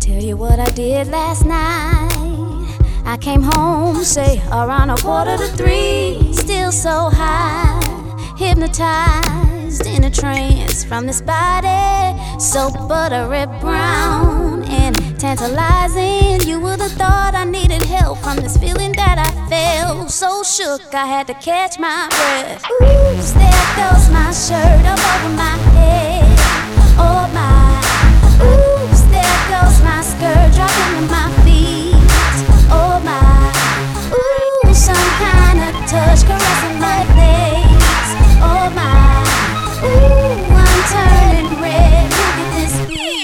Tell you what I did last night. I came home, say, around 2:45. Still so high, hypnotized in a trance from this body, so buttery brown and tantalizing. You would have thought I needed help from this feeling that I felt. So shook, I had to catch my breath. Oops, there goes my shirt up over my head. Oh my. Oops, there goes my skirt dropping to my feet. Oh my. Ooh, some kind of touch caressing my legs. Oh my. Ooh, I'm turning red. Look at this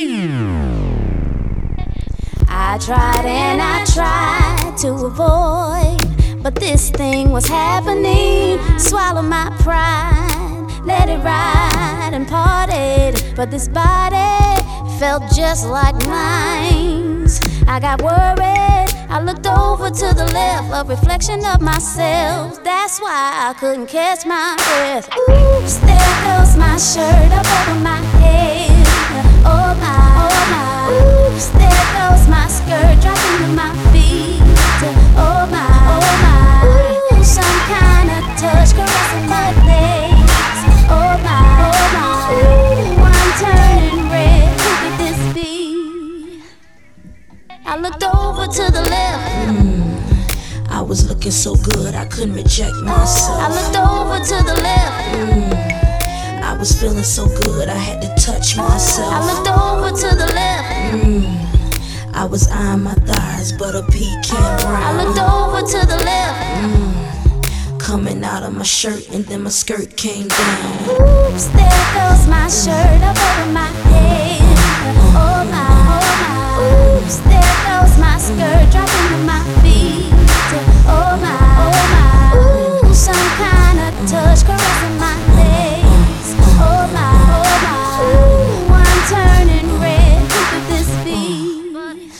beat. I tried and I tried to avoid, but this thing was happening. Swallow my pride, let it ride and partied. But this body felt just like mine. I got worried, I looked over to the left, a reflection of myself. That's why I couldn't catch my breath. Oops, there goes my shirt up over my head. Oh my, oh my. Oops, there goes my skirt dropping to my feet. Oh my, oh my. Ooh, some kind of touch caressing my legs. Oh my, oh my. Ooh, I'm turning red. Look at this beat. I looked over to the left. I was looking so good I couldn't reject myself. I looked over to the left. I was feeling so good I had to touch myself. I looked over to the left. I was eyeing my thighs, but a pecan brown. I looked over to the left. Coming out of my shirt and then my skirt came down. Oops, there goes my shirt up over my head. Oh my, oh my. Oops, there goes my skirt dropping to my feet. Oh my, oh my. Ooh, some kind of touch caressing my legs. Oh my, oh my. Ooh, I'm turning red. Look at this beat.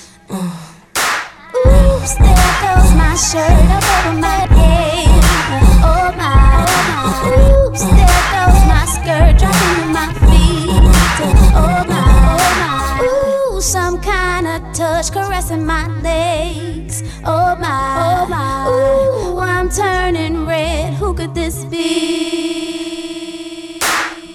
Oops, there goes my shirt up over my head. Oh my, oh my. Oops, there goes my skirt dropping to my feet. Oh my, oh my. Ooh, some kind of touch caressing my legs. Oh my, oh my. Ooh, I'm turning red. Who could this be?